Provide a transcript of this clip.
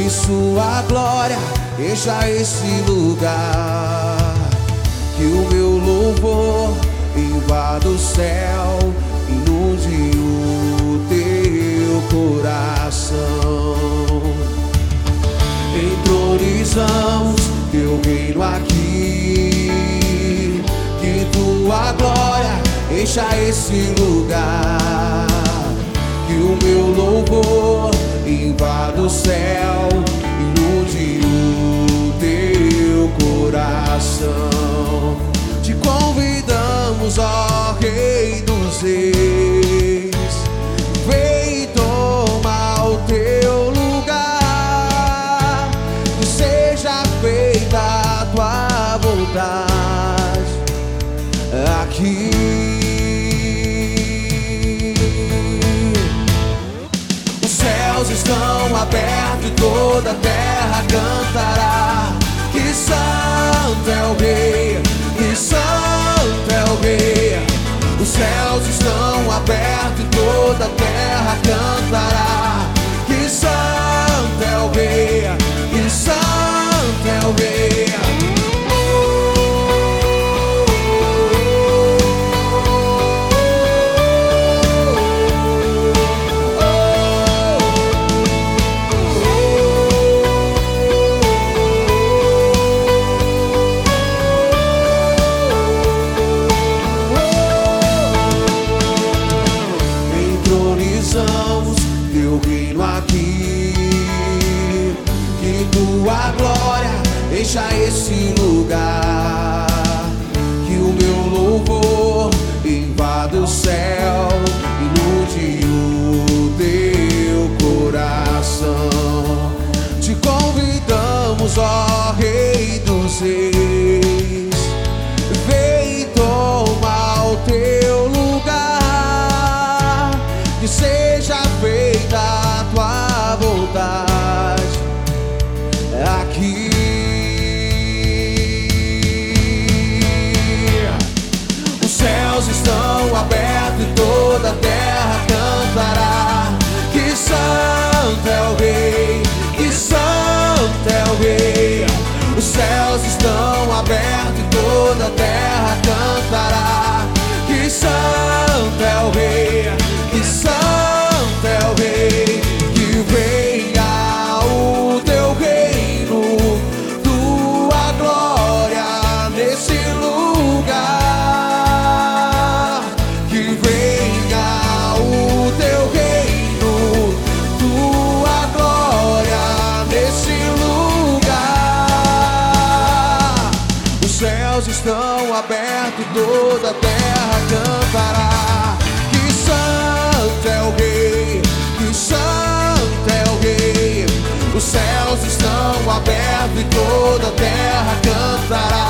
Que sua glória encha esse lugar, que o meu louvor invada o céu, inunde o teu coração. Entronizamos teu reino aqui, que tua glória encha esse lugar, que o meu louvor invada o céu, inunde o teu coração. Te convidamos, ó Rei dos Reis, vem tomar o teu lugar, que seja feita a tua vontade aqui. Os céus estão abertos e toda a terra cantará, que santo é o Rei, que santo é o Rei. Os céus estão abertos e toda a terra cantará, que santo é o Rei, que santo é o Rei. Teu reino aqui, que tua glória encha esse lugar, que o meu louvor invada o céu, inunde o teu coração. Te convidamos, ó Rei dos Reis, vem tomar o teu lugar, que seja feita a tua vontade aqui. Os céus estão abertos e toda a terra cantará, que santo é o Rei, que santo é o Rei. Os céus estão abertos e toda a terra cantará, que santo é o Rei, que santo é o Rei. Que venha o teu reino, tua glória nesse lugar. Que venha o teu reino, tua glória nesse lugar. Os céus estão abertos e toda a terra cantará, que santo é o Rei, que santo é o Rei. Os céus estão abertos e toda a terra cantará,